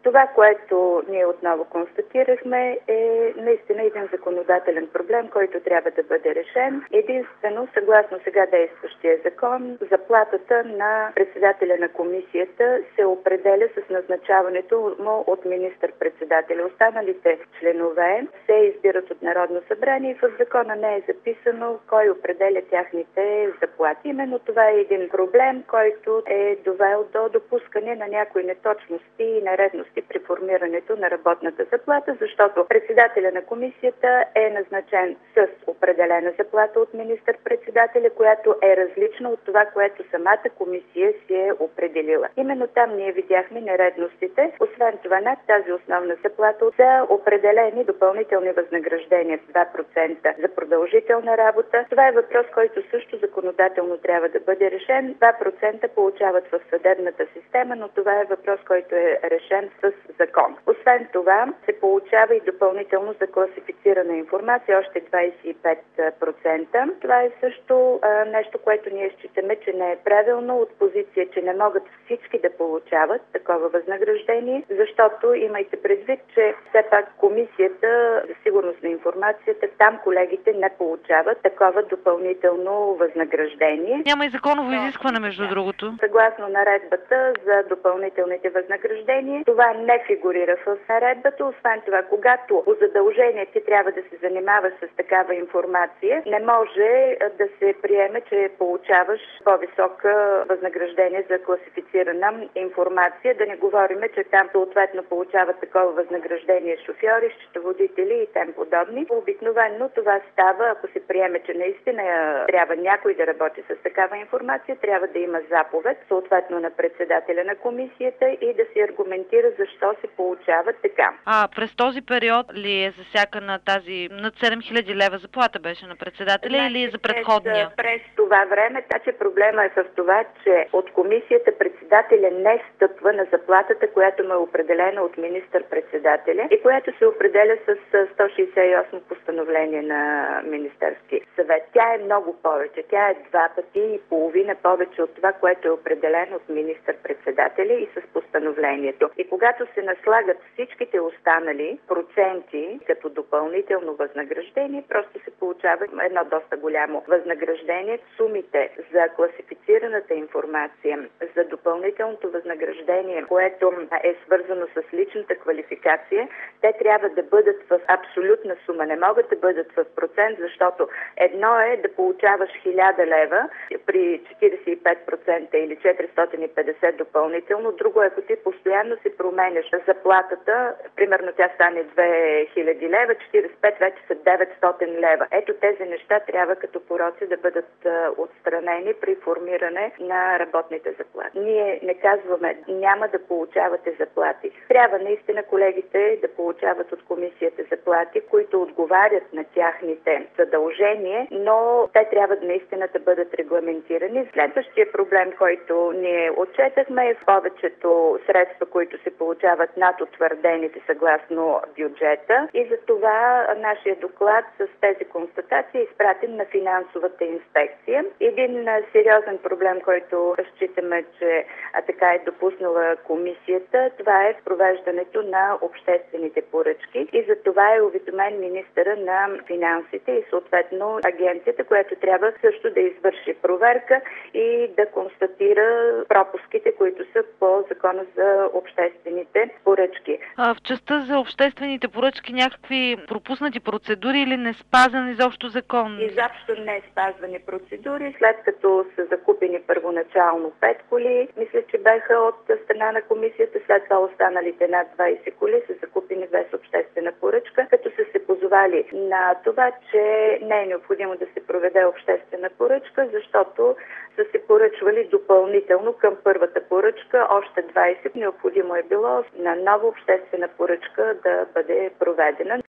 Това, което ние отново констатирахме, е наистина един законодателен проблем, който трябва да бъде решен. Единствено, съгласно сега действащия закон, заплатата на председателя на комисията се определя с назначаването му от министър-председателя. Останалите членове се избират от Народно събрание и в закона не е записано кой определя тяхните заплати. Именно това е един проблем, който е довел до допускане на някои неточности и нередности при формирането на работната заплата, защото председателя на комисията е назначен с определена заплата от министър-председателя, която е различна от това, което самата комисия си е определила. Именно там ние видяхме нередностите. Освен това, над тази основна заплата са определени допълнителни възнаграждения с 2% за продължителна работа. Това е въпрос, който също законодателно трябва да бъде решен. 2% получават в съдебната система, но това е въпрос, който е решен с закон. Освен това, се получава и допълнително за класифицирана информация още 25%. Това е също нещо, което ние считаме, че не е правилно от позиция, че не могат всички да получават такова възнаграждение, защото имайте предвид, че все пак комисията за сигурност на информацията, там колегите не получават такова допълнително възнаграждение. Няма и законово изискване, между другото. Съгласно наредбата за допълнителните възнаграждения, това не фигурира в наредбата. Освен това, когато по задължение ти трябва да се занимаваш с такава информация, не може да се приеме, че получаваш по-висока възнаграждение за класифицирана информация. Да не говорим, че там съответно получават такова възнаграждение шофьори, счетоводители и тем подобни. Обикновено това става, ако се приеме, че наистина трябва някой да работи с такава информация, трябва да има заповед, съответно на председателя на комисията и да се аргументира защо се получава така. През този период ли е засякана тази над 7000 лева заплата беше на председателя или е за предходния? През това време, че проблема е в това, че от комисията председателя не стъпва на заплатата, която му е определена от министър-председателя и която се определя с 168 постановление на Министерски съвет. Тя е много повече. Тя е 2 пъти и половина повече от това, което е определено от министър-председателя и с постановлението. И когато се наслагат всичките останали проценти като допълнително възнаграждение, просто се получава едно доста голямо възнаграждение. Сумите за класифицираната информация, за допълнителното възнаграждение, което е свързано с личната квалификация, те трябва да бъдат в абсолютна сума. Не могат да бъдат в процент, защото едно е да получаваш 1000 лева при 45% или 450 допълнително. Друго е, ако ти постоянно си променяш заплатата, примерно тя стане 2000 лева, 45 вече са 900 лева. Ето тези неща трябва като пороци да бъдат отстранени при формиране на работните заплати. Ние не казваме няма да получавате заплати. Трябва наистина колегите да получават от комисията заплати, които отговарят на тяхните задължения, но те трябва наистина да бъдат регламентирани. Следващия проблем, който ние отчетахме, е в повечето средства, които се получават над утвърдените съгласно бюджета, и за това нашия доклад с тези констатации е изпратен на финансовата инспекция. Един сериозен проблем, който считаме, че така е допуснала комисията, това е в провеждането на обществените поръчки, и за това е уведомен министъра на финансите и съответно агенцията, която трябва също да извърши проверка и да констатира пропуските, които са по закона за обществените поръчки. В частта за обществените поръчки някакви пропуснати процедури или не спазен изобщо закон? Изобщо не е спазвани процедури. След като са закупени първоначално 5 коли, мисля, че бяха от страна на комисията, след това останалите над 20 коли са закупени без обществена поръчка, като са се позовали на това, че не е необходимо да се проведе обществена поръчка, защото са се поръчвали допълнително към първата поръчка още 20. Необходимо е било на нова обществена поръчка да бъде проведена.